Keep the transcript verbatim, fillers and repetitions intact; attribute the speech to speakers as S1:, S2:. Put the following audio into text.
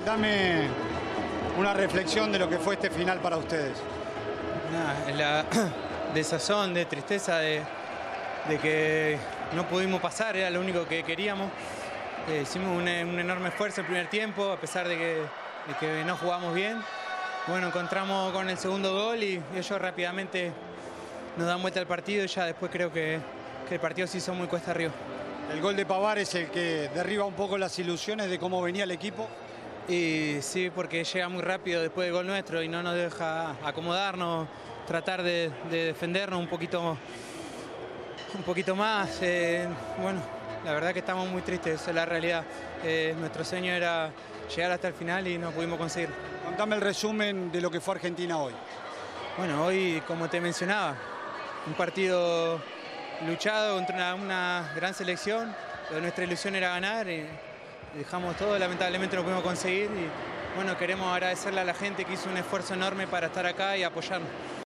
S1: Contame una reflexión de lo que fue este final para ustedes.
S2: Nada, la desazón, de tristeza, de, de que no pudimos pasar, era lo único que queríamos. Eh, hicimos un, un enorme esfuerzo el primer tiempo, a pesar de que, de que no jugamos bien. Bueno, encontramos con el segundo gol y ellos rápidamente nos dan vuelta al partido y ya después creo que, que el partido se hizo muy cuesta arriba.
S1: El gol de Pavard es el que derriba un poco las ilusiones de cómo venía el equipo.
S2: Y sí, porque llega muy rápido después del gol nuestro y no nos deja acomodarnos, tratar de, de defendernos un poquito, un poquito más. Eh, bueno, la verdad que estamos muy tristes, esa es la realidad. Eh, nuestro sueño era llegar hasta el final y no pudimos conseguir.
S1: Contame el resumen de lo que fue Argentina hoy.
S2: Bueno, hoy, como te mencionaba, un partido luchado contra una, una gran selección. Nuestra ilusión era ganar y dejamos todo, lamentablemente no pudimos conseguir. Y bueno, queremos agradecerle a la gente que hizo un esfuerzo enorme para estar acá y apoyarnos.